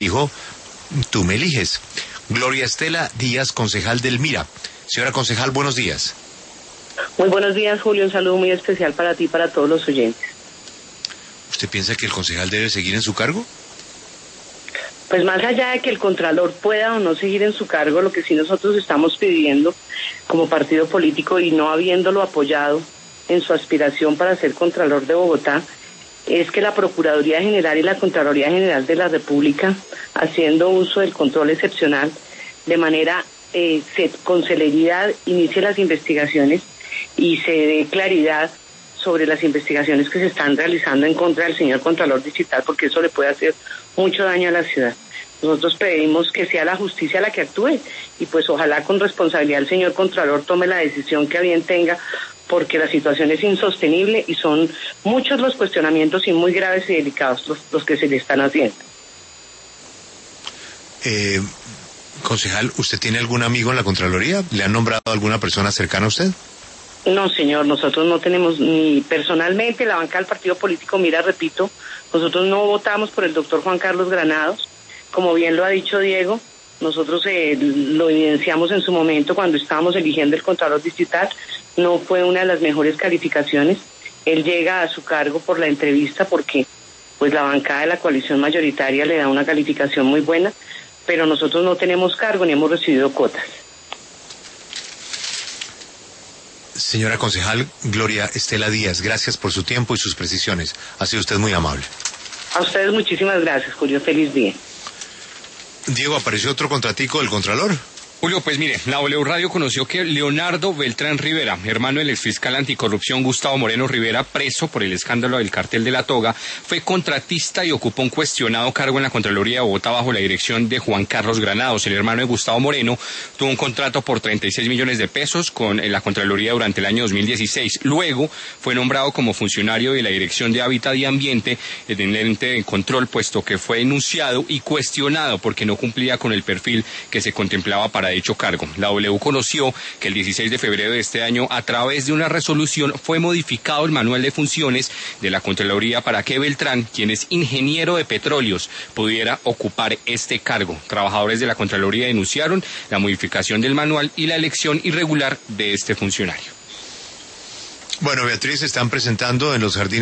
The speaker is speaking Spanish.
dijo, tú me eliges. Gloria Estela Díaz, concejal del Mira. Señora concejal, buenos días. Muy buenos días, Julio. Un saludo muy especial para ti y para todos los oyentes. ¿Usted piensa que el concejal debe seguir en su cargo? Pues más allá de que el Contralor pueda o no seguir en su cargo, lo que sí nosotros estamos pidiendo como partido político y no habiéndolo apoyado en su aspiración para ser Contralor de Bogotá, es que la Procuraduría General y la Contraloría General de la República, haciendo uso del control excepcional, de manera con celeridad inicie las investigaciones y se dé claridad sobre las investigaciones que se están realizando en contra del señor Contralor Distrital, porque eso le puede hacer mucho daño a la ciudad. Nosotros pedimos que sea la justicia la que actúe y pues ojalá con responsabilidad el señor Contralor tome la decisión que a bien tenga, porque la situación es insostenible y son muchos los cuestionamientos y muy graves y delicados los que se le están haciendo. Concejal, ¿usted tiene algún amigo en la Contraloría? ¿Le han nombrado a alguna persona cercana a usted? No, señor, nosotros no tenemos ni personalmente la banca del partido político. Mira, repito, nosotros no votamos por el doctor Juan Carlos Granados, como bien lo ha dicho Diego. Nosotros lo evidenciamos en su momento cuando estábamos eligiendo el Contralor Distrital, no fue una de las mejores calificaciones. Él llega a su cargo por la entrevista porque pues la bancada de la coalición mayoritaria le da una calificación muy buena, pero nosotros no tenemos cargo ni hemos recibido cuotas. Señora concejal Gloria Estela Díaz, gracias por su tiempo y sus precisiones. Ha sido usted muy amable. A ustedes muchísimas gracias, Julio. Feliz día. Diego, ¿apareció otro contratico del Contralor? Julio, pues mire, la W Radio conoció que Leonardo Beltrán Rivera, hermano del exfiscal anticorrupción Gustavo Moreno Rivera, preso por el escándalo del cartel de la toga, fue contratista y ocupó un cuestionado cargo en la Contraloría de Bogotá bajo la dirección de Juan Carlos Granados. El hermano de Gustavo Moreno tuvo un contrato por 36 millones de pesos con la Contraloría durante el año 2016. Luego fue nombrado como funcionario de la Dirección de Hábitat y Ambiente en el ente de control, puesto que fue denunciado y cuestionado porque no cumplía con el perfil que se contemplaba para dicho cargo. La W conoció que el 16 de febrero de este año, a través de una resolución, fue modificado el manual de funciones de la Contraloría para que Beltrán, quien es ingeniero de petróleos, pudiera ocupar este cargo. Trabajadores de la Contraloría denunciaron la modificación del manual y la elección irregular de este funcionario. Bueno, Beatriz, están presentando en los jardines